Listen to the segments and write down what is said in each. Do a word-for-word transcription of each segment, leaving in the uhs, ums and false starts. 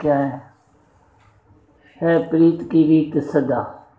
کیا ہے ہے پریت کی ریت سدا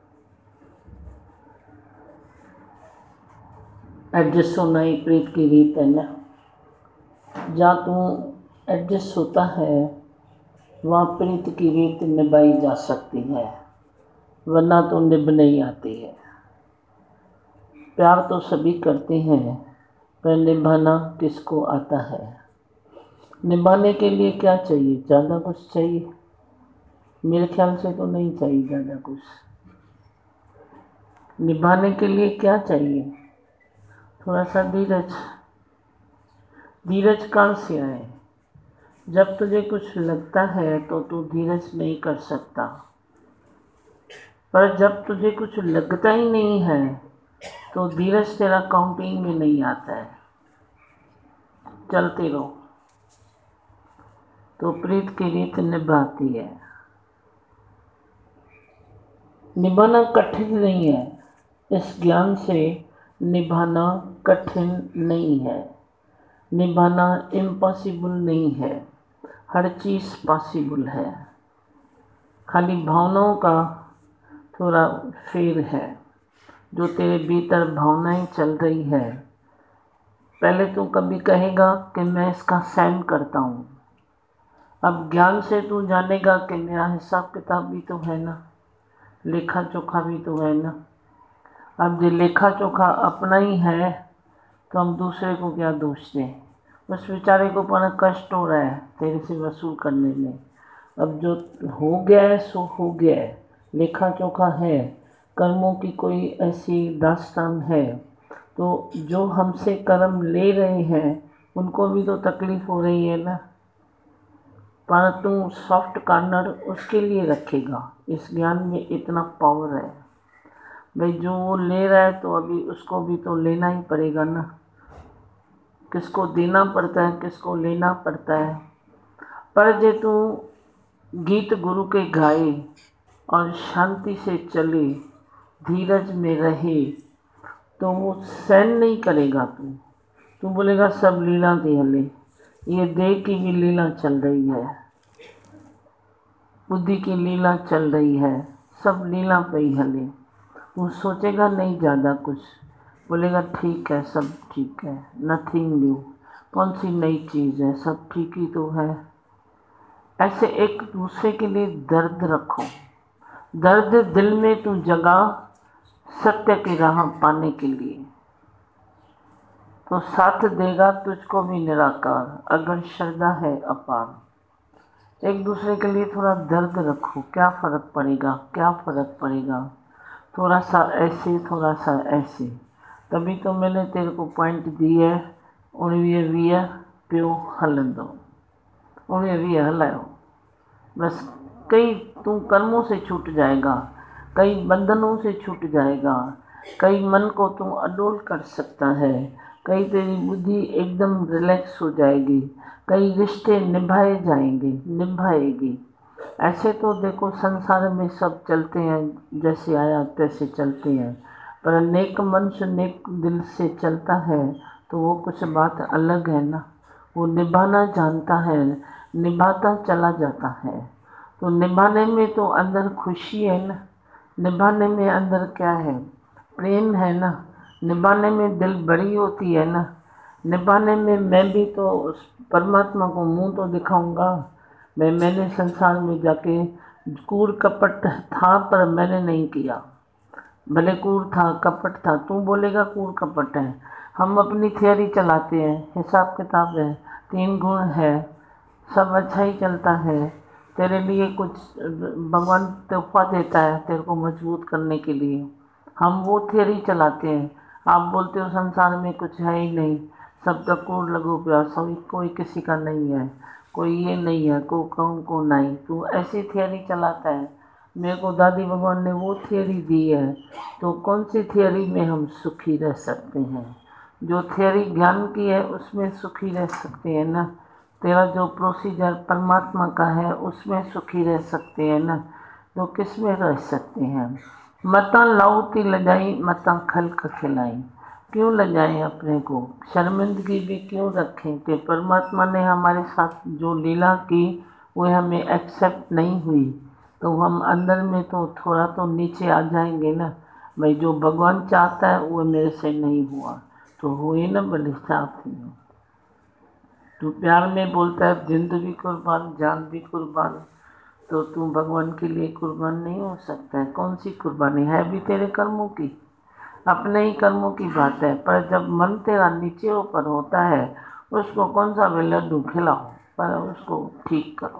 ایڈجسٹ ہونا ہی پریت کی ریت ہے نا. جہاں تو ایڈجسٹ ہوتا ہے وہاں پریت کی ریت نبھائی جا سکتی ہے، ورنہ تو نبھ نہیں آتی ہے. پیار تو سبھی کرتے ہیں پر نبھانا کس کو آتا ہے. نبھانے کے لیے کیا چاہیے؟ زیادہ کچھ چاہیے؟ میرے خیال سے تو نہیں چاہیے زیادہ کچھ. نبھانے کے لیے کیا چاہیے؟ تھوڑا سا دھیرج. دھیرج کہاں سے آئے؟ جب تجھے کچھ لگتا ہے تو تو دھیرج نہیں کر سکتا، پر جب تجھے کچھ لگتا ہی نہیں ہے تو دھیرج تیرا کاؤنٹنگ میں نہیں آتا ہے. چلتے رہو تو پریت کی ریت نبھاتی ہے. نبھانا کٹھن نہیں ہے، اس گیان سے نبھانا کٹھن نہیں ہے. نبھانا امپاسبل نہیں ہے، ہر چیز پاسبل ہے. خالی بھاوناؤں کا تھوڑا فیر ہے. جو تیرے بھیتر بھاونائیں چل رہی ہے، پہلے تو کبھی کہے گا کہ میں اس کا سہن کرتا ہوں. اب گیان سے تو جانے گا کہ میرا حساب کتاب بھی تو ہے نا، لیکھا چوکھا بھی تو ہے نا. اب جو لیکھا چوکھا اپنا ہی ہے تو ہم دوسرے کو کیا دوش دیں. اس بیچارے کو بڑا کشٹ ہو رہا ہے تیرے سے وصول کرنے میں. اب جو ہو گیا ہے سو ہو گیا ہے، لیکھا چوکھا ہے. کرموں کی کوئی ایسی داستان ہے تو جو ہم سے کرم لے رہے ہیں ان کو بھی تو تکلیف ہو رہی ہے نا. پر تو سافٹ کارنر اس کے لیے رکھے گا. اس گیان میں اتنا پاور ہے بھئی، جو وہ لے رہا ہے تو ابھی اس کو بھی تو لینا ہی پڑے گا نا. کس کو دینا پڑتا ہے، کس کو لینا پڑتا ہے. پر جے تو گیت گرو کے گائے اور شانتی سے چلے، دھیرج میں رہے تو وہ سہن نہیں کرے گا. تو تو بولے گا سب لیلا دی ہلے. یہ دیہ کی بھی لیلا چل رہی ہے، بدھی کی لیلا چل رہی ہے، سب لیلا پہ ہی ہلے. وہ سوچے گا نہیں زیادہ کچھ، بولے گا ٹھیک ہے سب ٹھیک ہے، نتھنگ نیو. کون سی نئی چیز ہے، سب ٹھیک ہی تو ہے. ایسے ایک دوسرے کے لیے درد رکھو. درد دل میں تو جگا ستیہ کی راہ پانے کے لیے، تو ساتھ دے گا تجھ کو بھی نراکار اگر شردھا ہے اپار. ایک دوسرے کے لیے تھوڑا درد رکھو. کیا فرق پڑے گا، کیا فرق پڑے گا. تھوڑا سا ایسے، تھوڑا سا ایسے. تبھی تو میں نے تیرے کو پوائنٹ دی ہے، اڑویہ ویہ پیو ہلندو. اڑویہ ویہ ہلایو بس. کئی تو کرموں سے چھوٹ جائے گا، کئی بندھنوں سے چھوٹ جائے گا، کئی من کو تو اڈول کر سکتا ہے، کئی تیری بدھی ایک دم ریلیکس ہو جائے گی، کئی رشتے نبھائے جائیں گے، نبھائے گی. ایسے تو دیکھو سنسار میں سب چلتے ہیں، جیسے آیا تیسے چلتے ہیں. پر نیک من سے نیک دل سے چلتا ہے تو وہ کچھ بات الگ ہے نا. وہ نبھانا جانتا ہے، نبھاتا چلا جاتا ہے. تو نبھانے میں تو اندر خوشی ہے نا. نبھانے میں اندر کیا ہے؟ پریم ہے نا. نبھانے میں دل بڑی ہوتی ہے نا. نبھانے میں میں بھی تو اس پرماتما کو منہ تو دکھاؤں گا. میں میں نے سنسار میں جا کے کوڑ کپٹ تھا پر میں نے نہیں کیا. بھلے کوڑ تھا، کپٹ تھا، تو بولے گا کوڑ کپٹ ہے. ہم اپنی تھیوری چلاتے ہیں، حساب کتاب ہے، تین گن ہے، سب اچھا ہی چلتا ہے. تیرے لیے کچھ بھگوان تحفہ دیتا ہے تیرے کو مضبوط کرنے کے لیے. ہم وہ تھیوری چلاتے ہیں. آپ بولتے ہو سنسار میں کچھ ہے ہی نہیں، سب تک کوڑ لگو پیا، سبھی کوئی کسی کا نہیں ہے، کوئی یہ نہیں ہے، کو کہوں کو نہیں. تو ایسی تھیوری چلاتا ہے. میرے کو دادی بھگوان نے وہ تھیوری دی ہے تو کون سی تھیوری میں ہم سکھی رہ سکتے ہیں؟ جو تھیوری گیان کی ہے اس میں سکھی رہ سکتے ہیں نا. تیرا جو پروسیجر پرماتما کا ہے اس میں سکھی رہ سکتے ہیں نا. تو کس میں رہ سکتے ہیں؟ متاں لاؤتی لجائی متاں خلق کھلائی. کیوں لجائیں اپنے کو، شرمندگی بھی کیوں رکھیں کہ پرماتما نے ہمارے ساتھ جو لیلا کی وہ ہمیں ایکسیپٹ نہیں ہوئی تو ہم اندر میں تو تھوڑا تو نیچے آ جائیں گے نا، بھائی جو بھگوان چاہتا ہے وہ میرے سے نہیں ہوا تو ہوئے نا بھلے چاہتی ہوں۔ تو پیار میں بولتا ہے جند بھی قربان جان بھی قربان، تو تو بھگوان کے لیے قربان نہیں ہو سکتا ہے؟ کون سی قربانی ہے؟ بھی تیرے کرموں کی، اپنے ہی کرموں کی بات ہے۔ پر جب من تیرا نیچے اوپر ہوتا ہے، اس کو کون سا بھی لڈو کھلاؤ، پر اس کو ٹھیک کرو،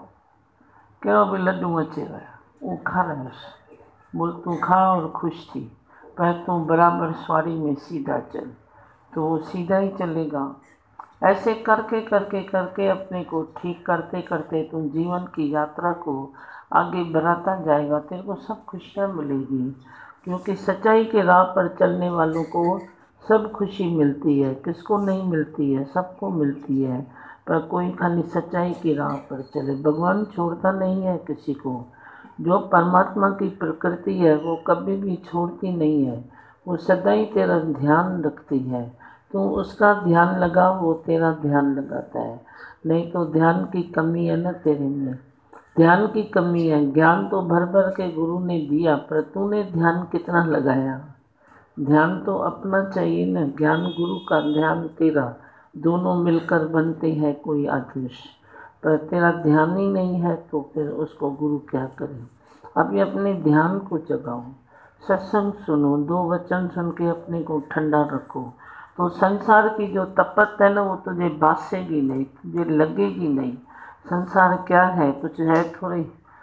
کہو بھی لڈو اچے گیا وہ کھا رہا ہے، بول تو کھا اور خوش تھی، پر تو برابر سواری میں سیدھا چل، تو وہ سیدھا ہی چلے گا۔ ایسے کر کے کر کے کر کے اپنے کو ٹھیک کرتے کرتے تم جیون کی یاترا کو آگے بڑھاتا جائے گا، تیرے کو سب خوشیاں ملے گی، کیونکہ سچائی کے راہ پر چلنے والوں کو سب خوشی ملتی ہے۔ کس کو نہیں ملتی ہے؟ سب کو ملتی ہے، پر کوئی خالی سچائی کی راہ پر چلے۔ بھگوان چھوڑتا نہیں ہے کسی کو، جو پرماتما کی پرکرتی ہے وہ کبھی بھی چھوڑتی نہیں ہے، وہ سدا ہی تیرا دھیان رکھتی ہے۔ تو اس کا دھیان لگا، وہ تیرا دھیان لگاتا ہے، نہیں تو دھیان کی کمی ہے نا تیرے میں، دھیان کی کمی ہے۔ گیان تو بھر بھر کے گرو نے دیا، پر تو نے دھیان کتنا لگایا؟ دھیان تو اپنا چاہیے نا، گیان گرو کا، دھیان تیرا، دونوں مل کر بنتے ہیں کوئی آدرش، پر تیرا دھیان ہی نہیں ہے تو پھر اس کو گرو کیا کرے؟ ابھی اپنے دھیان کو جگاؤ، ستسنگ سنو، دو وچن سن کے اپنے کو ٹھنڈا رکھو، تو سنسار کی جو تپت ہے نا وہ تجھے باسے گی نہیں، تجھے لگے گی نہیں۔ سنسار کیا ہے؟ کچھ ہے تھوڑی،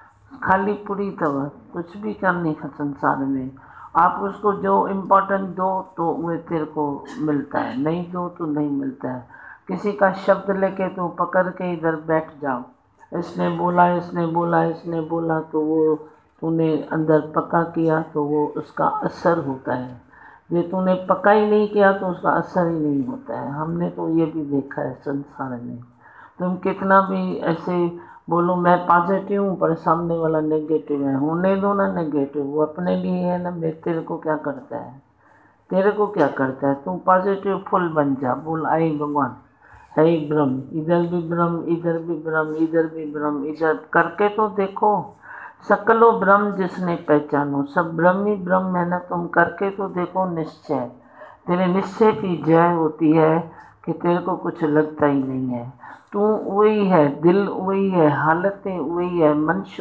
خالی پوری طور کچھ بھی کرنے کا سنسار میں۔ آپ اس کو جو امپورٹنٹ دو تو وہ تیرے کو ملتا ہے، نہیں دو تو نہیں ملتا ہے۔ کسی کا شبد لے کے تو پکڑ کے ادھر بیٹھ جاؤ، اس نے بولا اس نے بولا اس نے بولا تو وہ تو نے اندر پکا کیا تو وہ اس کا اثر ہوتا ہے، یہ تو نے پکا ہی نہیں کیا تو اس کا اثر ہی نہیں ہوتا ہے۔ ہم نے تو یہ بھی دیکھا ہے سنسار میں، تم کتنا بھی ایسے بولو میں پازیٹیو ہوں پر سامنے والا نگیٹو ہے، ہونے دو نا نگیٹو، وہ اپنے لیے ہے نا، میں تیرے کو کیا کرتا ہے؟ تیرے کو کیا کرتا ہے؟ تم پازیٹیو فل بن جا، بول آئی بھگوان ہے ہی برہم، ادھر بھی برہم ادھر بھی برہم ادھر بھی برہم، ادھر کر کے تو دیکھو، سکلو برہم جس نے پہچانو، سب برہم ہی برہم ہے نا، تم کر کے تو دیکھو نشچے، تیرے نشچے کی جے ہوتی ہے کہ تیرے کو کچھ لگتا ہی نہیں ہے، تو وہی ہے، دل وہی ہے، حالتیں وہی ہے، من